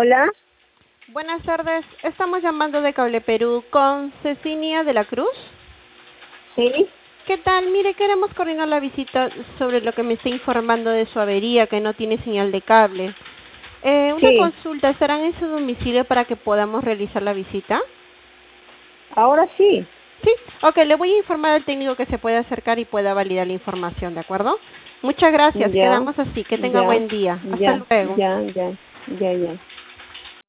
Hola, Buenas tardes, estamos llamando de Cable Perú con Cecilia de la Cruz. sí, ¿Qué tal? Mire, queremos coordinar la visita sobre lo que me está informando de su avería, que no tiene señal de cable. Una sí, consulta, ¿estarán en su domicilio para que podamos realizar la visita? ahora sí. Sí, ok, le voy a informar al técnico que se pueda acercar y pueda validar la información, ¿de acuerdo? Muchas gracias, Ya, quedamos así, que tenga ya, buen día. Hasta ya, luego. ya, ya, ya, ya.